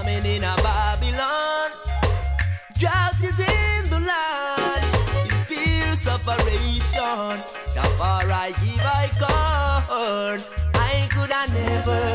famine in a Babylon. Drought is in the land, it's fierce separation. The far I give I corn, I could have never